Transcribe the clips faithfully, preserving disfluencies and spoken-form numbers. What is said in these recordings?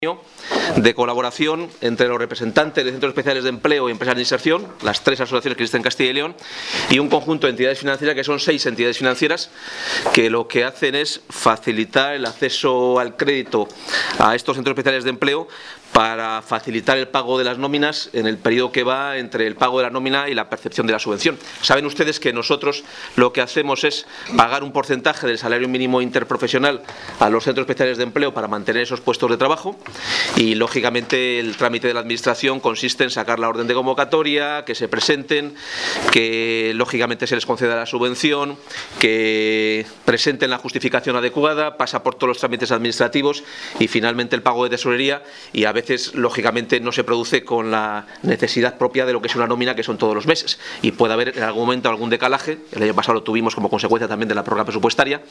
de colaboración entre los representantes de centros especiales de empleo y empresas de inserción, las tres asociaciones que existen en Castilla y León, y un conjunto de entidades financieras que son seis entidades financieras que lo que hacen es facilitar el acceso al crédito a estos centros especiales de empleo para facilitar el pago de las nóminas en el periodo que va entre el pago de la nómina y la percepción de la subvención. Saben ustedes que nosotros lo que hacemos es pagar un porcentaje del salario mínimo interprofesional a los centros especiales de empleo para mantener esos puestos de trabajo y, lógicamente, el trámite de la Administración consiste en sacar la orden de convocatoria, que se presenten, que, lógicamente, se les conceda la subvención, que presenten la justificación adecuada, pasa por todos los trámites administrativos y, finalmente, el pago de tesorería, y a veces veces, lógicamente, no se produce con la necesidad propia de lo que es una nómina, que son todos los meses, y puede haber en algún momento algún decalaje. El año pasado lo tuvimos como consecuencia también de la prórroga presupuestaria,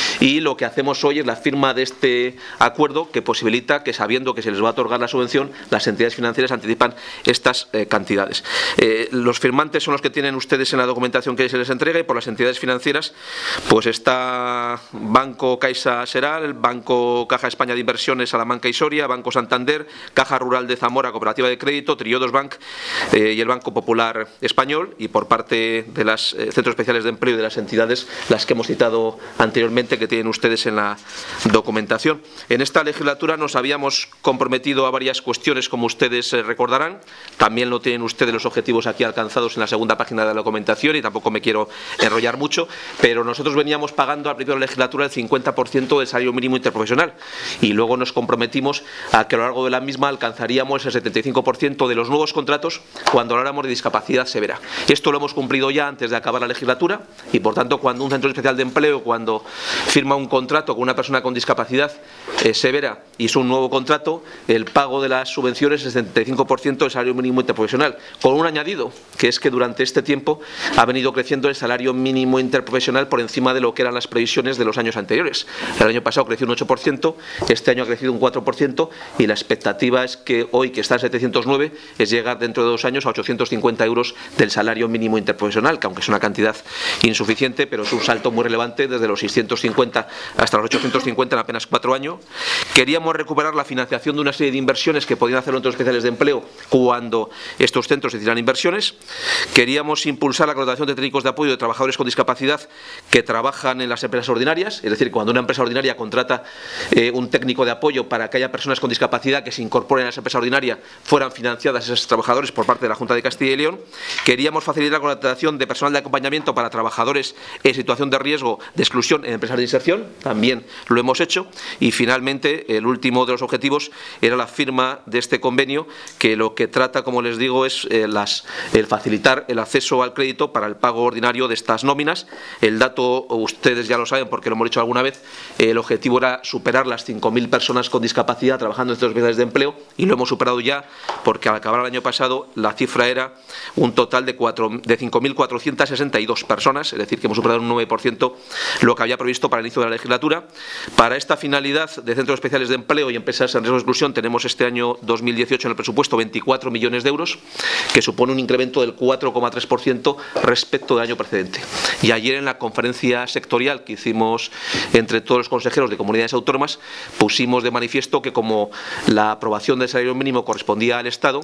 y lo que hacemos hoy es la firma de este acuerdo que posibilita que, sabiendo que se les va a otorgar la subvención, las entidades financieras anticipan estas eh, cantidades. Eh, los firmantes son los que tienen ustedes en la documentación que se les entrega, y por las entidades financieras pues está Banco Caixa Seral, Banco Caja España de Inversiones Salamanca y Soria, Banco Santander, Caja Rural de Zamora, Cooperativa de Crédito, Triodos Bank eh, y el Banco Popular Español, y por parte de los eh, centros especiales de empleo y de las entidades, las que hemos citado anteriormente, que tienen ustedes en la documentación. En esta legislatura nos habíamos comprometido a varias cuestiones, como ustedes eh, recordarán. También lo tienen ustedes los objetivos aquí alcanzados en la segunda página de la documentación, y tampoco me quiero enrollar mucho, pero nosotros veníamos pagando al principio de la legislatura el cincuenta por ciento del salario mínimo interprofesional, y luego nos comprometimos a que a lo largo de la misma alcanzaríamos el setenta y cinco por ciento de los nuevos contratos cuando habláramos de discapacidad severa. Esto lo hemos cumplido ya antes de acabar la legislatura, y por tanto, cuando un centro especial de empleo, cuando firma un contrato con una persona con discapacidad eh, severa y es un nuevo contrato, el pago de las subvenciones es el setenta y cinco por ciento del salario mínimo interprofesional, con un añadido, que es que durante este tiempo ha venido creciendo el salario mínimo interprofesional por encima de lo que eran las previsiones de los años anteriores. El año pasado creció un ocho por ciento, este año ha crecido un cuatro por ciento, y la expectativa es que hoy, que está en setecientos nueve, es llegar dentro de dos años a ochocientos cincuenta euros del salario mínimo interprofesional, que aunque es una cantidad insuficiente, pero es un salto muy relevante desde los seiscientos cincuenta hasta los ochocientos cincuenta en apenas cuatro años. Queríamos recuperar la financiación de una serie de inversiones que podían hacer los centros especiales de empleo cuando estos centros hicieran inversiones. Queríamos impulsar la contratación de técnicos de apoyo de trabajadores con discapacidad que trabajan en las empresas ordinarias, es decir, cuando una empresa ordinaria contrata eh, un técnico de apoyo para que haya personas con discapacidad que se incorporen a esa empresa ordinaria, fueran financiadas esos trabajadores por parte de la Junta de Castilla y León. Queríamos facilitar la contratación de personal de acompañamiento para trabajadores en situación de riesgo de exclusión en empresas de inserción, también lo hemos hecho. Y finalmente, el último de los objetivos era la firma de este convenio, que lo que trata, como les digo, es eh, las, el facilitar el acceso al crédito para el pago ordinario de estas nóminas. El dato, ustedes ya lo saben porque lo hemos dicho alguna vez, el objetivo era superar las cinco mil personas con discapacidad trabajando en centros especiales de empleo, y lo hemos superado ya, porque al acabar el año pasado la cifra era un total de, de cinco mil cuatrocientas sesenta y dos personas, es decir, que hemos superado un nueve por ciento lo que había previsto para el inicio de la legislatura. Para esta finalidad de centros especiales de empleo y empresas en riesgo de exclusión tenemos este año dos mil dieciocho en el presupuesto veinticuatro millones de euros, que supone un incremento del cuatro coma tres por ciento respecto del año precedente. Y ayer, en la conferencia sectorial que hicimos entre todos los consejeros de comunidades autónomas, pusimos de manifiesto que, como la aprobación del salario mínimo correspondía al Estado,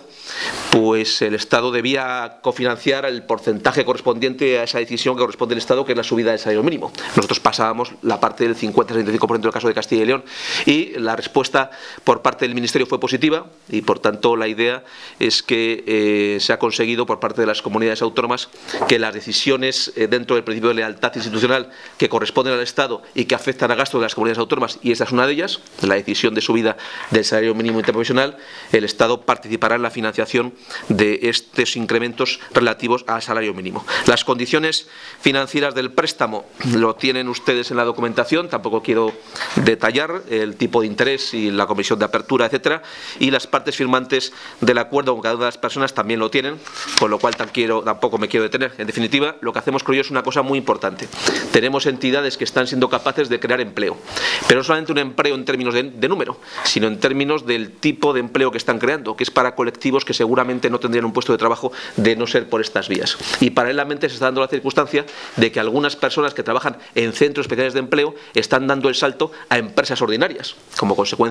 pues el Estado debía cofinanciar el porcentaje correspondiente a esa decisión que corresponde al Estado, que es la subida del salario mínimo. Nosotros pasábamos la parte del cincuenta a sesenta y cinco por ciento del caso de Castilla y León, y la respuesta por parte del Ministerio fue positiva, y por tanto la idea es que eh, se ha conseguido por parte de las comunidades autónomas que las decisiones eh, dentro del principio de lealtad institucional que corresponden al Estado y que afectan a gastos de las comunidades autónomas, y esta es una de ellas, la decisión de subida del salario mínimo interprofesional, el Estado participará en la financiación de estos incrementos relativos al salario mínimo. Las condiciones financieras del préstamo lo tienen ustedes en la documentación, tampoco quiero detallar el tipo de interés y la comisión de apertura, etcétera, y las partes firmantes del acuerdo con cada una de las personas también lo tienen, con lo cual tampoco me quiero detener. En definitiva, lo que hacemos, creo yo, es una cosa muy importante. Tenemos entidades que están siendo capaces de crear empleo, pero no solamente un empleo en términos de, de número, sino en términos del tipo de empleo que están creando, que es para colectivos que seguramente no tendrían un puesto de trabajo de no ser por estas vías. Y paralelamente se está dando la circunstancia de que algunas personas que trabajan en centros especiales de empleo están dando el salto a empresas ordinarias, como consecuencia de la situación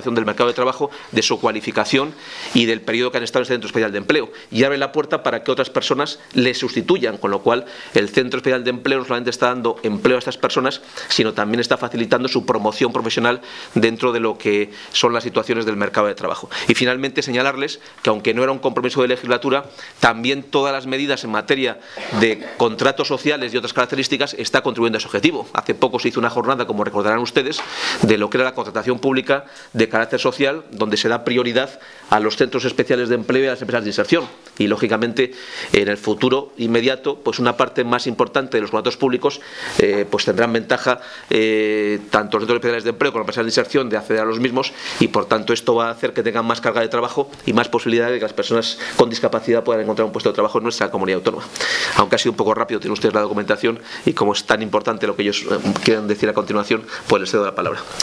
información del mercado de trabajo, de su cualificación y del periodo que han estado en el Centro Especial de Empleo, y abre la puerta para que otras personas le sustituyan, con lo cual el Centro Especial de Empleo no solamente está dando empleo a estas personas, sino también está facilitando su promoción profesional dentro de lo que son las situaciones del mercado de trabajo. Y finalmente señalarles que, aunque no era un compromiso de legislatura, también todas las medidas en materia de contratos sociales y otras características está contribuyendo a ese objetivo. Hace poco se hizo una jornada, como recordarán ustedes, de lo que era la contratación pública de carácter social, donde se da prioridad a los centros especiales de empleo y a las empresas de inserción. Y, lógicamente, en el futuro inmediato, pues una parte más importante de los contratos públicos eh, pues tendrán ventaja eh, tanto los centros especiales de empleo como las empresas de inserción de acceder a los mismos, y por tanto esto va a hacer que tengan más carga de trabajo y más posibilidad de que las personas con discapacidad puedan encontrar un puesto de trabajo en nuestra comunidad autónoma. Aunque ha sido un poco rápido, tienen ustedes la documentación, y como es tan importante lo que ellos eh, quieran decir a continuación, pues les cedo la palabra.